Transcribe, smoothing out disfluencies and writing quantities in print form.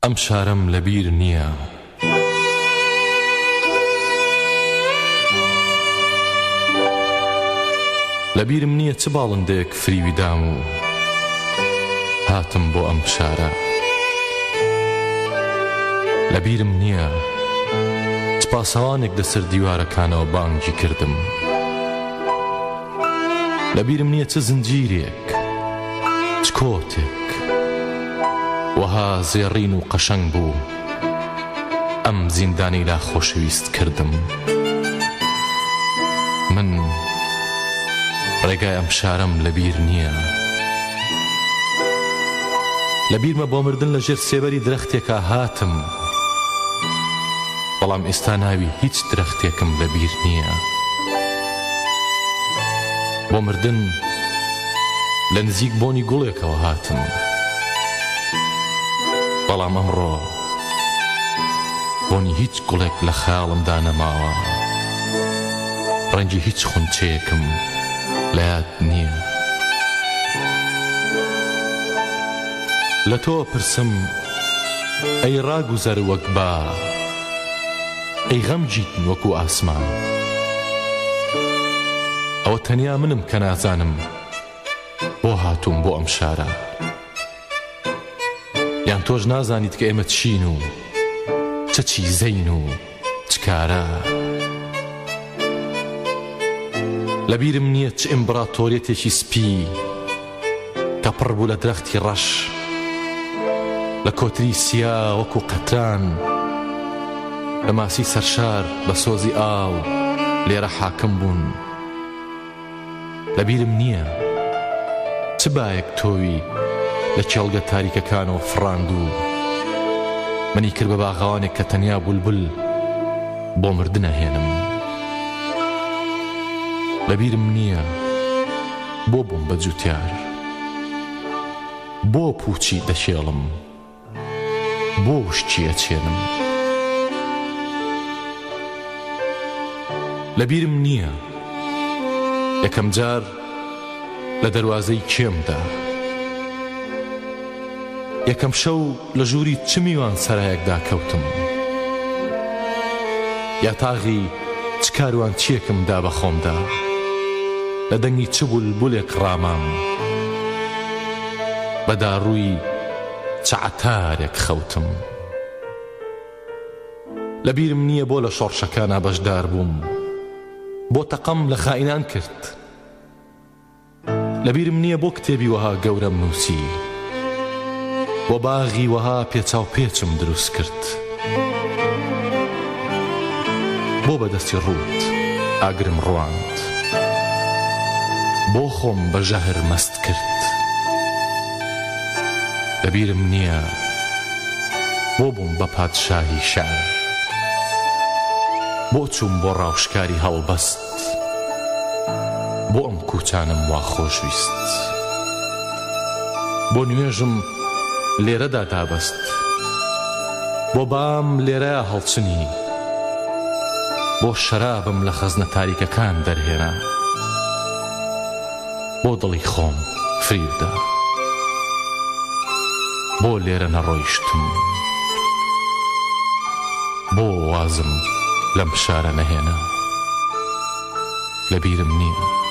ئەم شارەم لەبیر نییە لەبیرم نییە چ باڵندەیەک فریویدام و هاتم بۆ ئەم شارە لەبیرم نییە چ پاسەوانێک لەسەر دیوارەکانەوە بانگی کردم لەبیرم نییە چ زنجیرێک چ کۆتێک وەها زێڕین و قەشەنگ بوو ئەم زیندانی لا خۆشەویست کردم من ڕێگای ئەم شارەم لەبیر نییە لەبیرمە بۆ مردن لە ژێر سێبەری درەختێکا هاتم بەڵام ئێستا ناوی هیچ درەختێکم لەبیر نییە بۆ مردن لە نزیک بۆنی گوڵێکەوە هاتم بەڵام ئەمڕۆ بۆنی هیچ گوڵێک لە خەیاڵمدا نەماوە ڕەنگی هیچ خونچەیەکم لە یاد نییە لە تۆ پرسم ئەی ڕاگوزەر وەک با ئەی غەمگین وەکو ئاسمان ئەوە تەنیا منم کە نازانم بۆ هاتووم بۆ ئەم شارە یان تۆش نازانیت کە ئێمە چین و چه چیزەین و چ کارە لەبیرم نییە چ ئیمبراتۆریەتێکی سپی کە پڕ بوو لە درەختی ڕەش لە کۆتری سیا وەکو قەتران لە ماسی سەرشار بە سۆزی ئاو لێرە حاکم بوون لەبیرم نییە چ بایەک تۆوی لە کێڵگە تاریکەکانەوە فڕاند و منی کرد بە باغاوانێک کە تەنیا بولبول بۆ مردنە هێنم لەبیرم نییە بۆ بووم بە جوتیار بۆ پوچی دەشێڵم بۆ وشتی ئەچێنم لەبیرم نییە یەکەم جار لە دەروازەی کێمدا یەکەم شەو لە ژووری چ میوان سەرایەکدا کەوتم یا تاغی چ کاروان چیەکم دا بە خۆمدا لە دەنگی چ بولبولێک ڕامام بە داڕووی چ عەتارێک خەوتم لەبیرم نییە بۆ لە شۆڕشەکانە بەشدار بووم بۆ تەقەم لە خائینان کرد لەبیرم نییە بۆ کتێبی وەها گەورەم نووسی بۆ باغی وەها پێچاو پێچم دروست کرد بۆ بەدەستی ڕوت ئاگرم ڕواند بۆ خۆم بە ژەهر مەست کرد لەبیرم نییە بۆ بووم بە پادشاهی شار بۆ چووم بۆ ڕاوشکاری هەڵبەست بۆ ئەم کوچانم وا خۆشویست بۆ نوێژم لێرەدا دابەست بۆ بام لێرە هەڵچنی بۆ شەرابم لە خەزنە تاریکەکان دەرهێنا بۆ دڵی خۆم فریودا بۆ لێرە نەڕۆیشتم بۆ وازم لەم شارە نەهێنا لەبیرم نییە